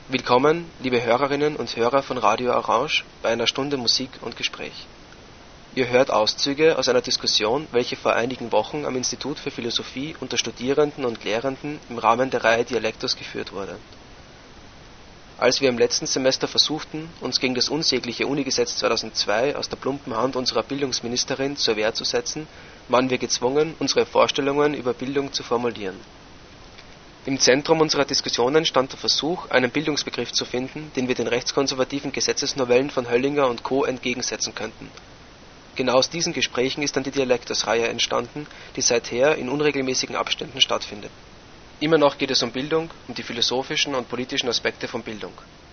Willkommen, liebe Hörerinnen und Hörer von Radio Orange, bei einer Stunde Musik und Gespräch. Ihr hört Auszüge aus einer Diskussion, welche vor einigen Wochen am Institut für Philosophie unter Studierenden und Lehrenden im Rahmen der Reihe Dialektos geführt wurde. Als wir im letzten Semester versuchten, uns gegen das unsägliche Unigesetz 2002 aus der plumpen Hand unserer Bildungsministerin zur Wehr zu setzen, waren wir gezwungen, unsere Vorstellungen über Bildung zu formulieren. Im Zentrum unserer Diskussionen stand der Versuch, einen Bildungsbegriff zu finden, den wir den rechtskonservativen Gesetzesnovellen von Höllinger und Co. entgegensetzen könnten. Genau aus diesen Gesprächen ist dann die Dialektos-Reihe entstanden, die seither in unregelmäßigen Abständen stattfindet. Immer noch geht es um Bildung, um die philosophischen und politischen Aspekte von Bildung.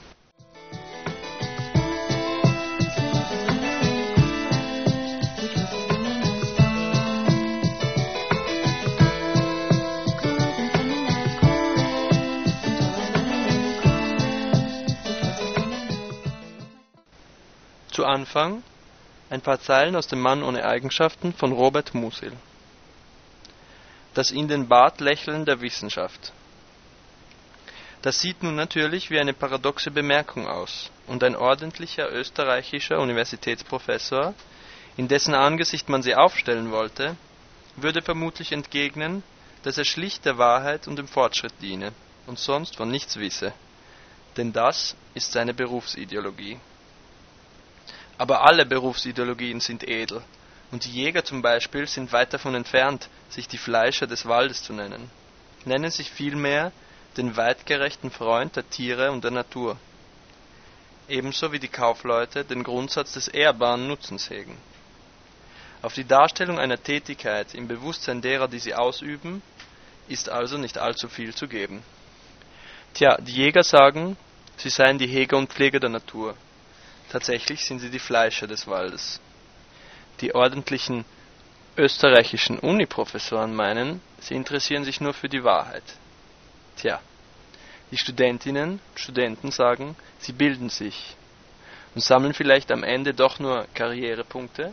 Zu Anfang ein paar Zeilen aus dem Mann ohne Eigenschaften von Robert Musil. Das in den Bart lächeln der Wissenschaft. Das sieht nun natürlich wie eine paradoxe Bemerkung aus, und ein ordentlicher österreichischer Universitätsprofessor, in dessen Angesicht man sie aufstellen wollte, würde vermutlich entgegnen, dass er schlicht der Wahrheit und dem Fortschritt diene und sonst von nichts wisse, denn das ist seine Berufsideologie. Aber alle Berufsideologien sind edel, und die Jäger zum Beispiel sind weit davon entfernt, sich die Fleischer des Waldes zu nennen. Nennen sich vielmehr den weitgerechten Freund der Tiere und der Natur. Ebenso wie die Kaufleute den Grundsatz des ehrbaren Nutzens hegen. Auf die Darstellung einer Tätigkeit im Bewusstsein derer, die sie ausüben, ist also nicht allzu viel zu geben. Tja, die Jäger sagen, sie seien die Heger und Pfleger der Natur. Tatsächlich sind sie die Fleischer des Waldes. Die ordentlichen österreichischen Uniprofessoren meinen, sie interessieren sich nur für die Wahrheit. Tja, die Studentinnen und Studenten sagen, sie bilden sich und sammeln vielleicht am Ende doch nur Karrierepunkte.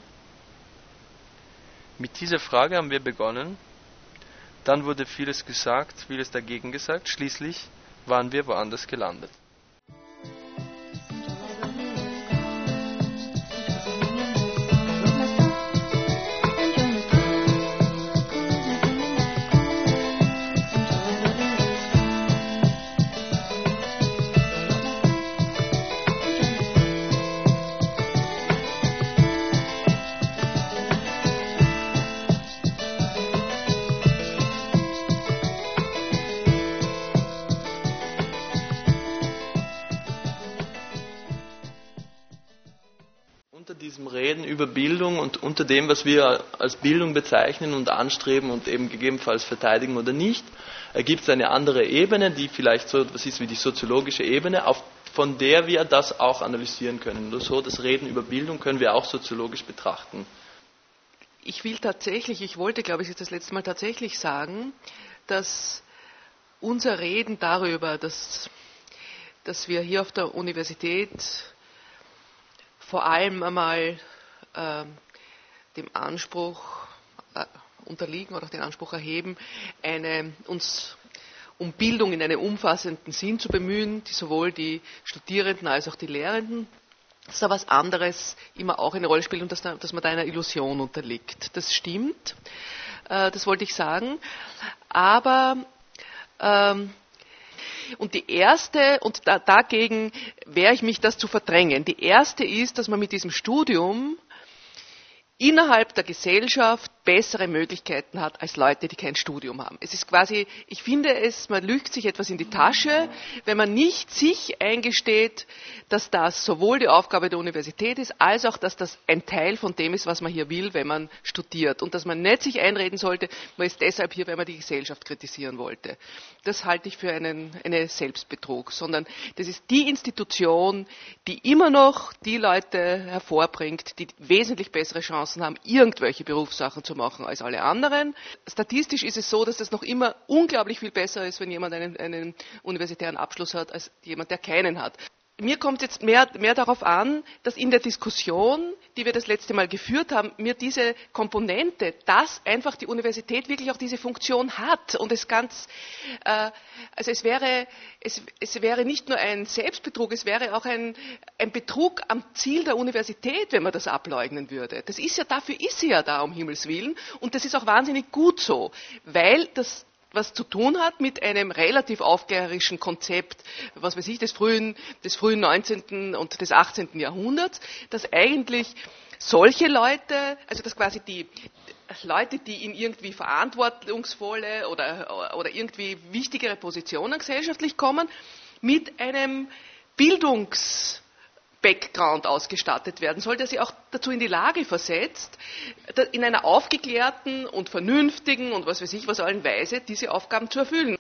Mit dieser Frage haben wir begonnen, dann wurde vieles gesagt, vieles dagegen gesagt, schließlich waren wir woanders gelandet. Unter diesem Reden über Bildung und unter dem, was wir als Bildung bezeichnen und anstreben und eben gegebenenfalls verteidigen oder nicht, gibt es eine andere Ebene, die vielleicht so etwas ist wie die soziologische Ebene, von der wir das auch analysieren können. Nur so, das Reden über Bildung können wir auch soziologisch betrachten. Ich wollte, glaube ich, jetzt das letzte Mal tatsächlich sagen, dass unser Reden darüber, dass wir hier auf der Universität vor allem einmal dem Anspruch unterliegen oder auch den Anspruch erheben, uns um Bildung in einem umfassenden Sinn zu bemühen, die sowohl die Studierenden als auch die Lehrenden, dass da was anderes immer auch eine Rolle spielt und dass man da einer Illusion unterliegt. Das stimmt, das wollte ich sagen, aber und die erste, und dagegen wehre ich mich, das zu verdrängen. Die erste ist, dass man mit diesem Studium innerhalb der Gesellschaft bessere Möglichkeiten hat als Leute, die kein Studium haben. Es ist quasi, ich finde es, man lügt sich etwas in die Tasche, wenn man nicht sich eingesteht, dass das sowohl die Aufgabe der Universität ist, als auch, dass das ein Teil von dem ist, was man hier will, wenn man studiert. Und dass man nicht sich einreden sollte, man ist deshalb hier, weil man die Gesellschaft kritisieren wollte. Das halte ich für einen Selbstbetrug, sondern das ist die Institution, die immer noch die Leute hervorbringt, die wesentlich bessere Chancen haben, irgendwelche Berufssachen zu machen als alle anderen. Statistisch ist es so, dass es noch immer unglaublich viel besser ist, wenn jemand einen universitären Abschluss hat, als jemand, der keinen hat. mir kommt jetzt mehr darauf an, dass in der Diskussion, die wir das letzte Mal geführt haben, mir diese Komponente, dass einfach die Universität wirklich auch diese Funktion hat und es also es wäre nicht nur ein Selbstbetrug, es wäre auch ein Betrug am Ziel der Universität, wenn man das ableugnen würde. Dafür ist sie ja da, um Himmels Willen, und das ist auch wahnsinnig gut so, weil das was zu tun hat mit einem relativ aufklärerischen Konzept, was weiß ich, des frühen 19. und des 18. Jahrhunderts, dass eigentlich solche Leute, also dass quasi die Leute, die in irgendwie verantwortungsvolle oder irgendwie wichtigere Positionen gesellschaftlich kommen, mit einem Bildungs-Background ausgestattet werden soll, der sie auch dazu in die Lage versetzt, in einer aufgeklärten und vernünftigen und was weiß ich was allen Weise diese Aufgaben zu erfüllen.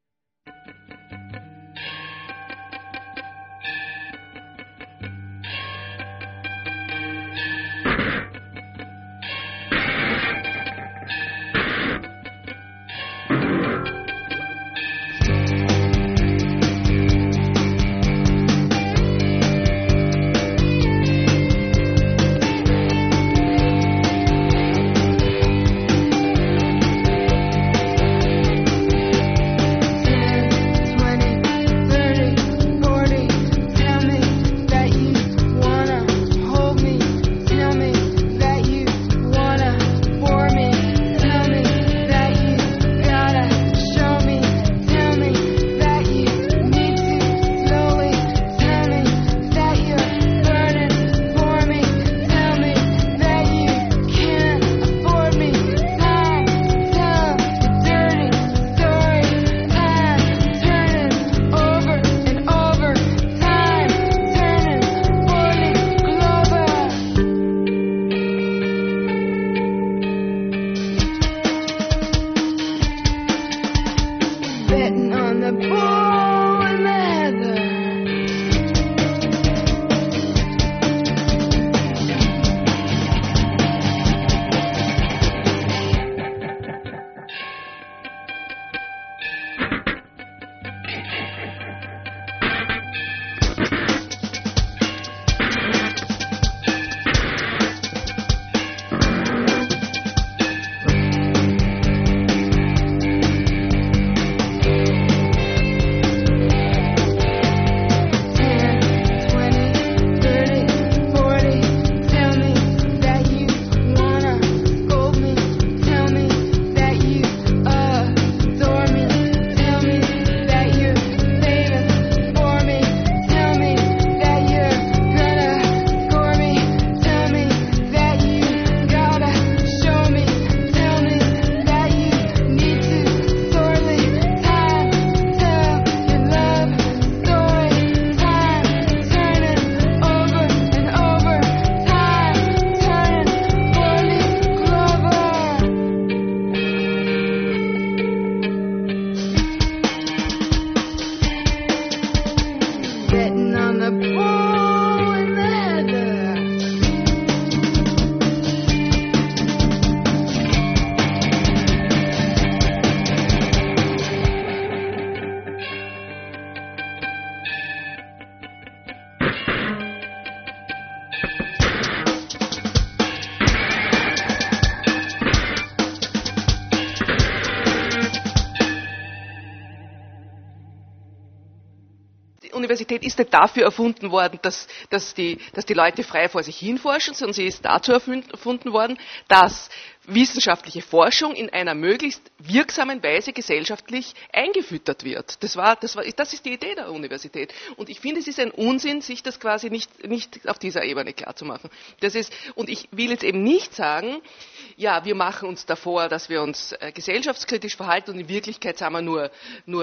Universität ist nicht dafür erfunden worden, dass die Leute frei vor sich hin forschen, sondern sie ist dazu erfunden worden, dass wissenschaftliche Forschung in einer möglichst wirksamen Weise gesellschaftlich eingefüttert wird. Das ist die Idee der Universität. Und ich finde, es ist ein Unsinn, sich das quasi nicht auf dieser Ebene klarzumachen. Und ich will jetzt eben nicht sagen, ja, wir machen uns davor, dass wir uns gesellschaftskritisch verhalten, und in Wirklichkeit sind wir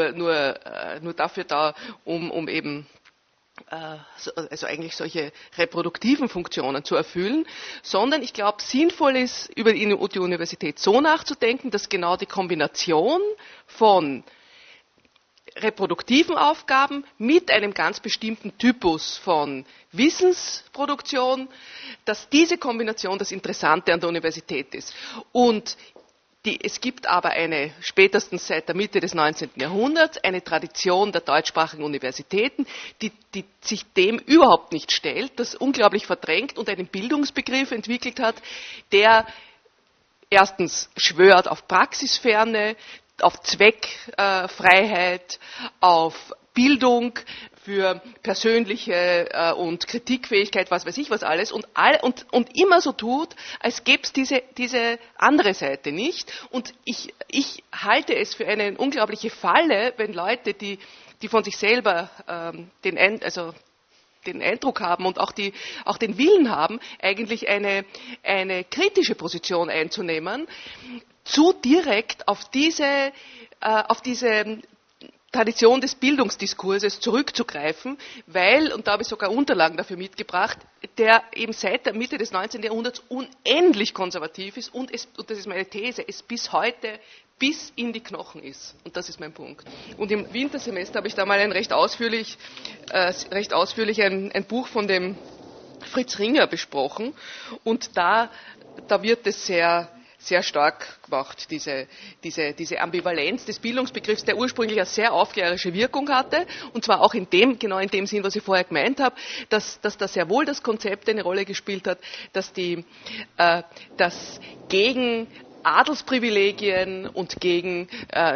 nur dafür da, um eben also eigentlich solche reproduktiven Funktionen zu erfüllen, sondern ich glaube, sinnvoll ist, über die Universität so nachzudenken, dass genau die Kombination von reproduktiven Aufgaben mit einem ganz bestimmten Typus von Wissensproduktion, dass diese Kombination das Interessante an der Universität ist. Und Es gibt aber spätestens seit der Mitte des 19. Jahrhunderts eine Tradition der deutschsprachigen Universitäten, die sich dem überhaupt nicht stellt, das unglaublich verdrängt und einen Bildungsbegriff entwickelt hat, der erstens schwört auf Praxisferne, auf Zweckfreiheit, auf Bildung für persönliche und Kritikfähigkeit, was weiß ich was alles, und immer so tut, als gäbe es diese andere Seite nicht. Und ich halte es für eine unglaubliche Falle, wenn Leute, die von sich selber den Eindruck haben und auch den Willen haben, eigentlich eine kritische Position einzunehmen, zu direkt auf diese Tradition des Bildungsdiskurses zurückzugreifen, weil, und da habe ich sogar Unterlagen dafür mitgebracht, der eben seit der Mitte des 19. Jahrhunderts unendlich konservativ ist und das ist meine These, es bis heute bis in die Knochen ist. Und das ist mein Punkt. Und im Wintersemester habe ich da mal recht ausführlich ein Buch von dem Fritz Ringer besprochen und da wird es sehr stark gemacht, diese Ambivalenz des Bildungsbegriffs, der ursprünglich eine sehr aufklärerische Wirkung hatte, und zwar auch genau in dem Sinn, was ich vorher gemeint habe, dass da sehr wohl das Konzept eine Rolle gespielt hat, dass gegen Adelsprivilegien und gegen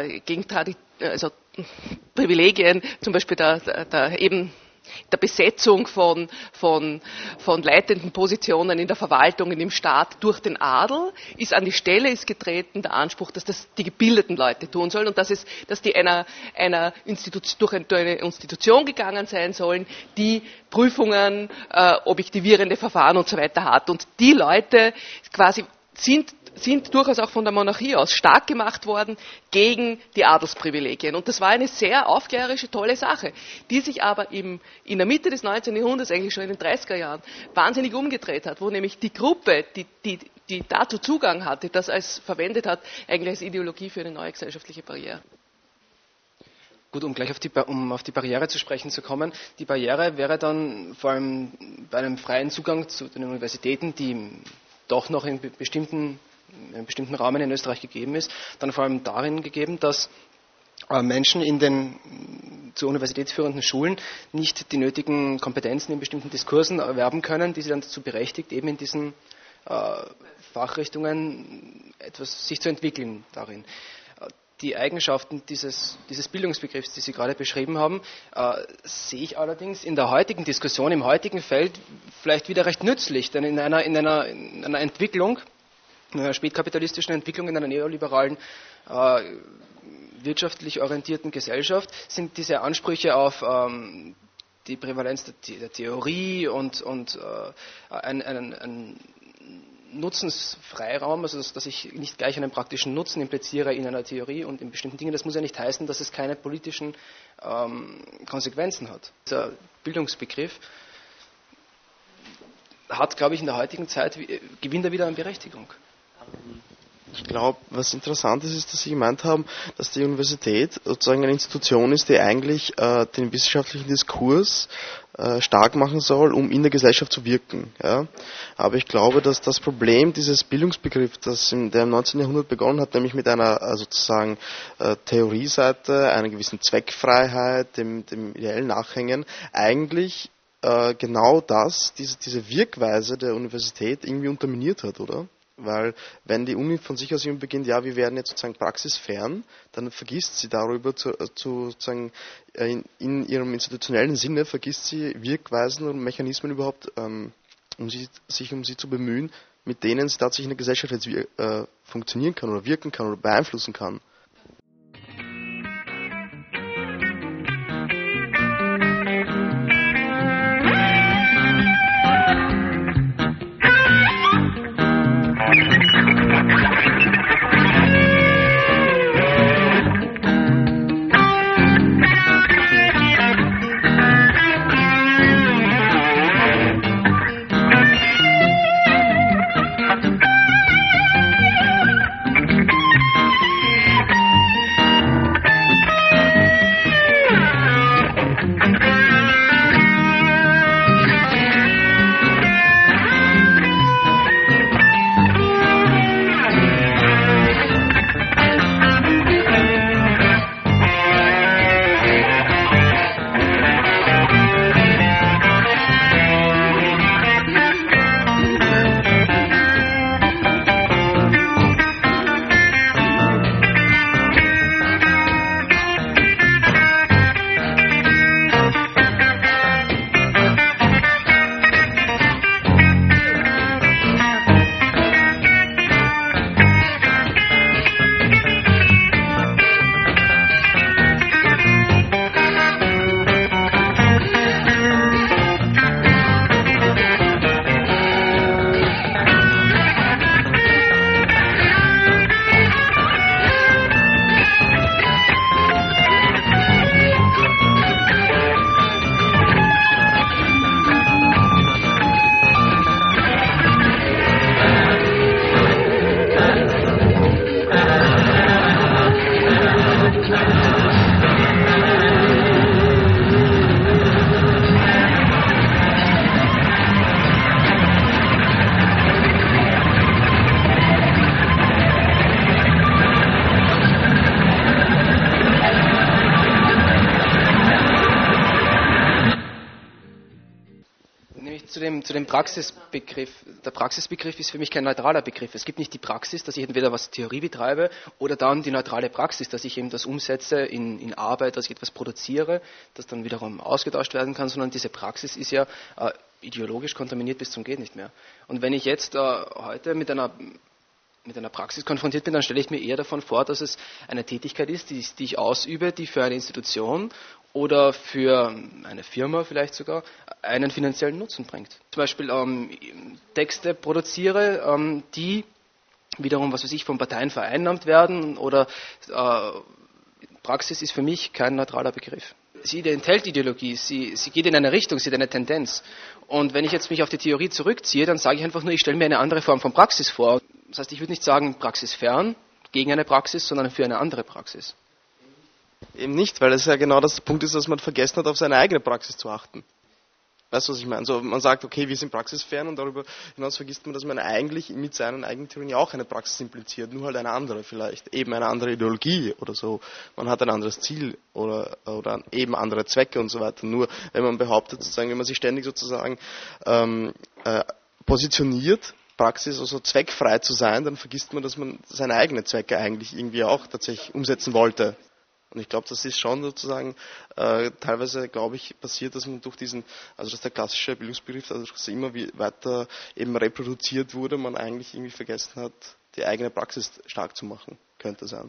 Privilegien, zum Beispiel der Besetzung von leitenden Positionen in der Verwaltung und im Staat durch den Adel, ist getreten der Anspruch, dass das die gebildeten Leute tun sollen und dass die durch eine Institution gegangen sein sollen, die Prüfungen, objektivierende Verfahren und so weiter hat. Und die Leute quasi sind durchaus auch von der Monarchie aus stark gemacht worden gegen die Adelsprivilegien. Und das war eine sehr aufklärerische, tolle Sache, die sich aber in der Mitte des 19. Jahrhunderts, eigentlich schon in den 30er Jahren, wahnsinnig umgedreht hat, wo nämlich die Gruppe, die dazu Zugang hatte, das verwendet hat, eigentlich als Ideologie für eine neue gesellschaftliche Barriere. Gut, um gleich auf die Barriere zu sprechen zu kommen. Die Barriere wäre dann vor allem bei einem freien Zugang zu den Universitäten, die doch noch in einem bestimmten Rahmen in Österreich gegeben ist, dann vor allem darin gegeben, dass Menschen in den zur Universität führenden Schulen nicht die nötigen Kompetenzen in bestimmten Diskursen erwerben können, die sie dann dazu berechtigt, eben in diesen Fachrichtungen sich zu entwickeln darin. Die Eigenschaften dieses Bildungsbegriffs, die Sie gerade beschrieben haben, sehe ich allerdings in der heutigen Diskussion, im heutigen Feld vielleicht wieder recht nützlich, denn in einer Entwicklung, in einer spätkapitalistischen Entwicklung, in einer neoliberalen, wirtschaftlich orientierten Gesellschaft sind diese Ansprüche auf die Prävalenz der Theorie und einen Nutzensfreiraum, also dass ich nicht gleich einen praktischen Nutzen impliziere in einer Theorie und in bestimmten Dingen, das muss ja nicht heißen, dass es keine politischen Konsequenzen hat. Dieser Bildungsbegriff hat, glaube ich, in der heutigen Zeit, gewinnt er wieder an Berechtigung. Ich glaube, was interessant ist, dass Sie gemeint haben, dass die Universität sozusagen eine Institution ist, die eigentlich den wissenschaftlichen Diskurs stark machen soll, um in der Gesellschaft zu wirken. Ja? Aber ich glaube, dass das Problem dieses Bildungsbegriffs, der im 19. Jahrhundert begonnen hat, nämlich mit einer sozusagen Theorieseite, einer gewissen Zweckfreiheit, dem ideellen Nachhängen, eigentlich genau diese Wirkweise der Universität irgendwie unterminiert hat, oder? Weil wenn die Uni von sich aus immer beginnt, ja, wir werden jetzt sozusagen praxisfern, dann vergisst sie darüber sozusagen in ihrem institutionellen Sinne, vergisst sie Wirkweisen und Mechanismen überhaupt, um sie zu bemühen, mit denen sie tatsächlich in der Gesellschaft jetzt funktionieren kann oder wirken kann oder beeinflussen kann. dem Praxisbegriff. Der Praxisbegriff ist für mich kein neutraler Begriff. Es gibt nicht die Praxis, dass ich entweder was Theorie betreibe, oder dann die neutrale Praxis, dass ich eben das umsetze in Arbeit, dass ich etwas produziere, das dann wiederum ausgetauscht werden kann, sondern diese Praxis ist ja ideologisch kontaminiert bis zum geht nicht mehr. Und wenn ich jetzt heute mit einer Praxis konfrontiert bin, dann stelle ich mir eher davon vor, dass es eine Tätigkeit ist, die ich ausübe, die für eine Institution oder für eine Firma vielleicht sogar einen finanziellen Nutzen bringt. Zum Beispiel Texte produziere, die wiederum, was weiß ich, von Parteien vereinnahmt werden, oder Praxis ist für mich kein neutraler Begriff. Sie enthält Ideologie, sie geht in eine Richtung, sie hat eine Tendenz. Und wenn ich jetzt mich auf die Theorie zurückziehe, dann sage ich einfach nur, ich stelle mir eine andere Form von Praxis vor. Das heißt, ich würde nicht sagen praxisfern, gegen eine Praxis, sondern für eine andere Praxis. Eben nicht, weil es ja genau das Punkt ist, dass man vergessen hat, auf seine eigene Praxis zu achten. Weißt du, was ich meine? Also man sagt, okay, wir sind praxisfern, und darüber hinaus vergisst man, dass man eigentlich mit seinen eigenen Theorien auch eine Praxis impliziert, nur halt eine andere vielleicht, eben eine andere Ideologie oder so. Man hat ein anderes Ziel oder eben andere Zwecke und so weiter. Nur wenn man behauptet, sozusagen, wenn man sich ständig sozusagen positioniert, Praxis also zweckfrei zu sein, dann vergisst man, dass man seine eigenen Zwecke eigentlich irgendwie auch tatsächlich umsetzen wollte. Und ich glaube, das ist schon sozusagen teilweise, glaube ich, passiert, dass man durch dass der klassische Bildungsbegriff, also dass er immer weiter eben reproduziert wurde, man eigentlich irgendwie vergessen hat, die eigene Praxis stark zu machen, könnte sein.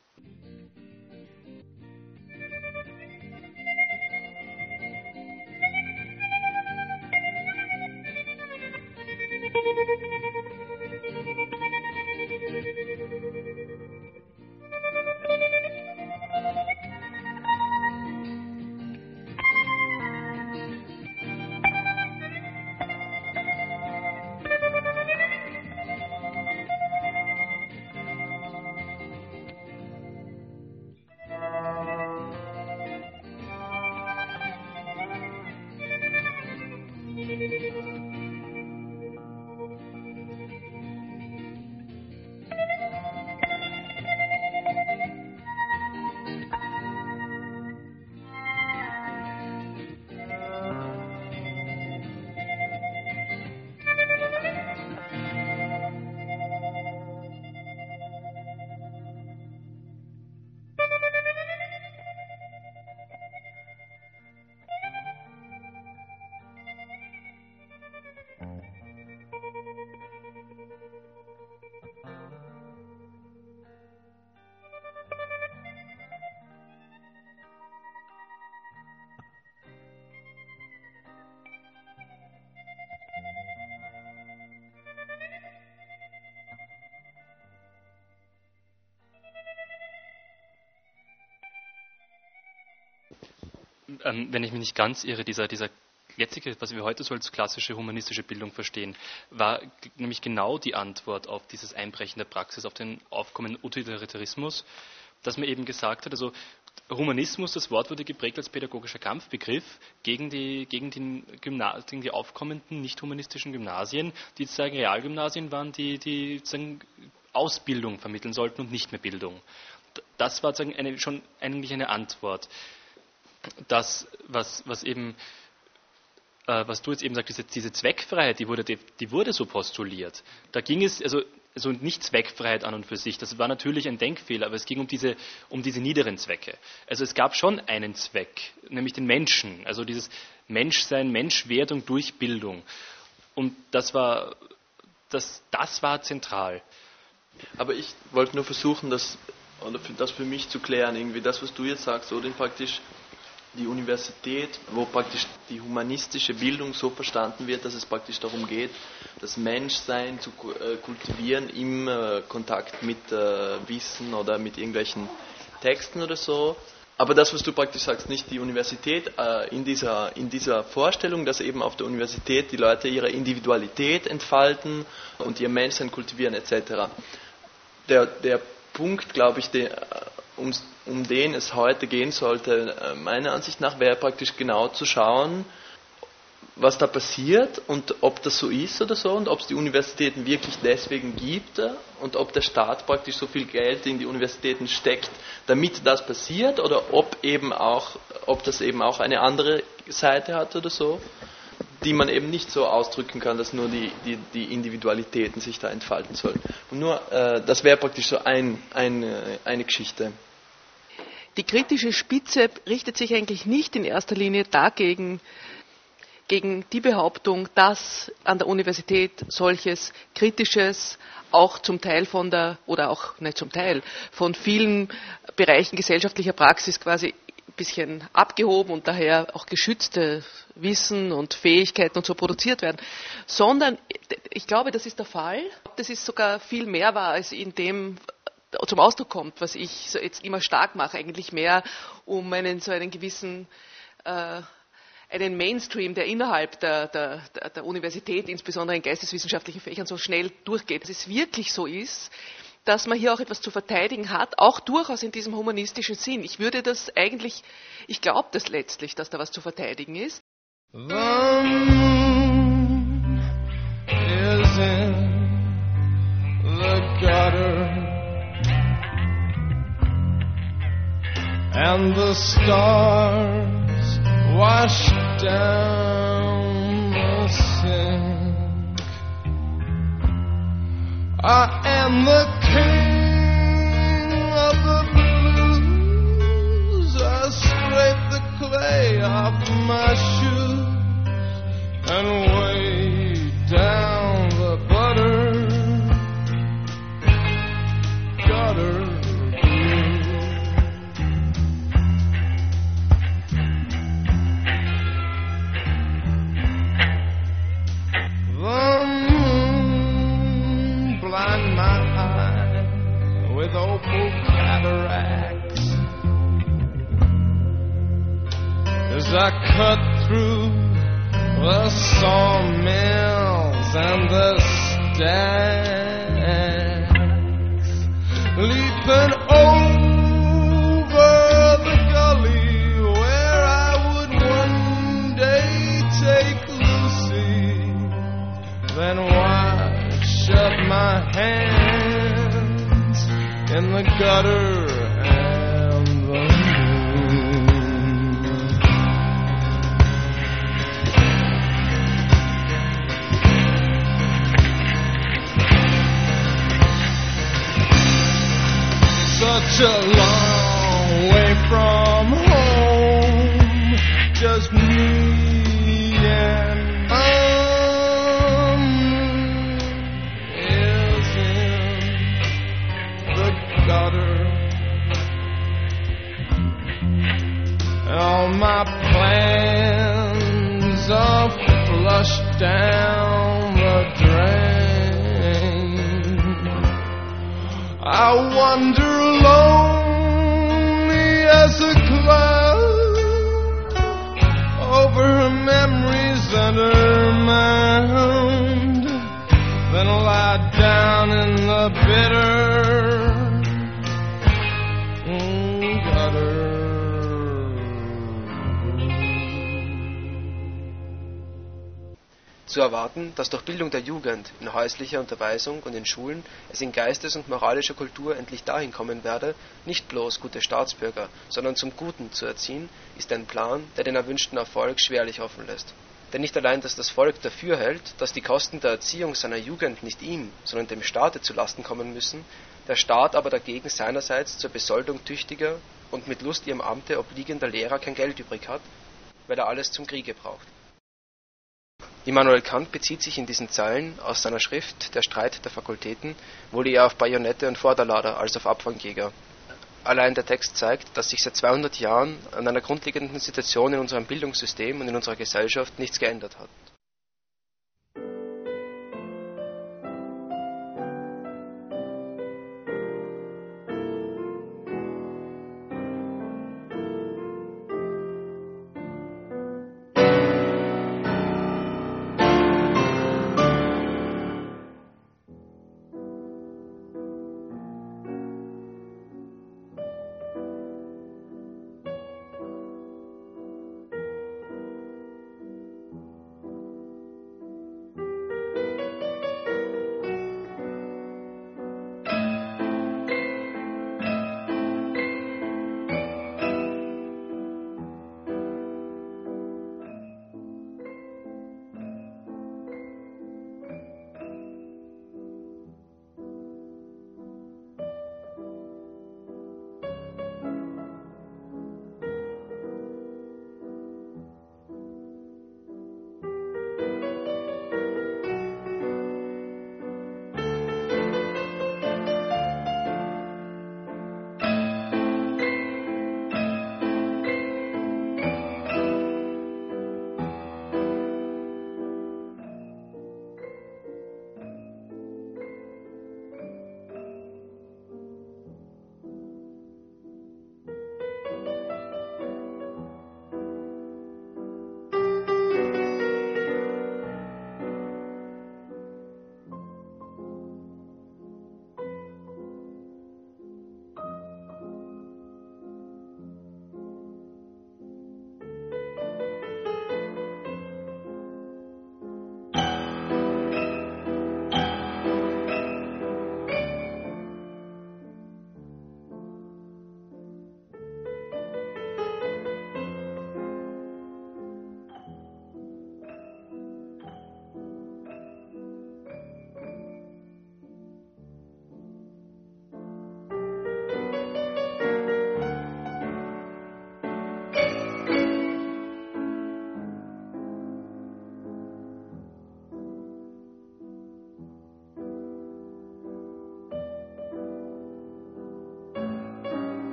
Wenn ich mich nicht ganz irre, dieser jetzige, was wir heute so als klassische humanistische Bildung verstehen, war nämlich genau die Antwort auf dieses Einbrechen der Praxis, auf den aufkommenden Utilitarismus, dass man eben gesagt hat, also Humanismus, das Wort wurde geprägt als pädagogischer Kampfbegriff gegen die aufkommenden nicht-humanistischen Gymnasien, die sozusagen Realgymnasien waren, die sozusagen Ausbildung vermitteln sollten und nicht mehr Bildung. Das war sozusagen schon eigentlich eine Antwort. Das, was du jetzt eben sagst, diese Zweckfreiheit, die wurde so postuliert. Da ging es also nicht Zweckfreiheit an und für sich, das war natürlich ein Denkfehler, aber es ging um diese niederen Zwecke. Also es gab schon einen Zweck, nämlich den Menschen, also dieses Menschsein, Menschwerdung durch Bildung. Und das war zentral. Aber ich wollte nur versuchen, das für mich zu klären, irgendwie das, was du jetzt sagst, oder praktisch die Universität, wo praktisch die humanistische Bildung so verstanden wird, dass es praktisch darum geht, das Menschsein zu kultivieren im Kontakt mit Wissen oder mit irgendwelchen Texten oder so. Aber das, was du praktisch sagst, nicht die Universität, in dieser Vorstellung, dass eben auf der Universität die Leute ihre Individualität entfalten und ihr Menschsein kultivieren etc. Der Punkt, glaube ich, um den es heute gehen sollte, meiner Ansicht nach, wäre praktisch genau zu schauen, was da passiert und ob das so ist oder so und ob es die Universitäten wirklich deswegen gibt und ob der Staat praktisch so viel Geld in die Universitäten steckt, damit das passiert, oder ob das eben auch eine andere Seite hat oder so. die man eben nicht so ausdrücken kann, dass nur die Individualitäten sich da entfalten sollen. Und nur, das wäre praktisch so eine Geschichte. Die kritische Spitze richtet sich eigentlich nicht in erster Linie gegen die Behauptung, dass an der Universität solches Kritisches auch zum Teil oder auch nicht zum Teil, von vielen Bereichen gesellschaftlicher Praxis quasi ein bisschen abgehoben und daher auch geschützte Wissen und Fähigkeiten und so produziert werden, sondern ich glaube, das ist der Fall. Das ist sogar viel mehr wahr, als in dem zum Ausdruck kommt, was ich so jetzt immer stark mache, eigentlich mehr um einen gewissen einen Mainstream, der innerhalb der Universität, insbesondere in geisteswissenschaftlichen Fächern, so schnell durchgeht. Dass es wirklich so ist, dass man hier auch etwas zu verteidigen hat, auch durchaus in diesem humanistischen Sinn. Ich glaube das letztlich, dass da was zu verteidigen ist. The moon is in the gutter, and the stars wash down the sink. I am the king of the blues. I scrape the clay off my shoes and way down the gutter blue. The moon blind my eye with opal cataracts as I cut through the sawmills and the stacks, leaping over the gully where I would one day take Lucy, then wash up my hands in the gutter and the moon. Such a long way from home, just me and is in the gutter. All my plans are flushed down the drain. I wander lonely as a cloud over her memories and her mind, then lie down in the bitter gutter. Zu erwarten, dass durch Bildung der Jugend in häuslicher Unterweisung und in Schulen es in geistes- und moralischer Kultur endlich dahin kommen werde, nicht bloß gute Staatsbürger, sondern zum Guten zu erziehen, ist ein Plan, der den erwünschten Erfolg schwerlich hoffen lässt. Denn nicht allein, dass das Volk dafür hält, dass die Kosten der Erziehung seiner Jugend nicht ihm, sondern dem Staate zu Lasten kommen müssen, der Staat aber dagegen seinerseits zur Besoldung tüchtiger und mit Lust ihrem Amte obliegender Lehrer kein Geld übrig hat, weil er alles zum Kriege braucht. Immanuel Kant bezieht sich in diesen Zeilen aus seiner Schrift Der Streit der Fakultäten wohl eher auf Bajonette und Vorderlader als auf Abfangjäger. Allein der Text zeigt, dass sich seit 200 Jahren an einer grundlegenden Situation in unserem Bildungssystem und in unserer Gesellschaft nichts geändert hat.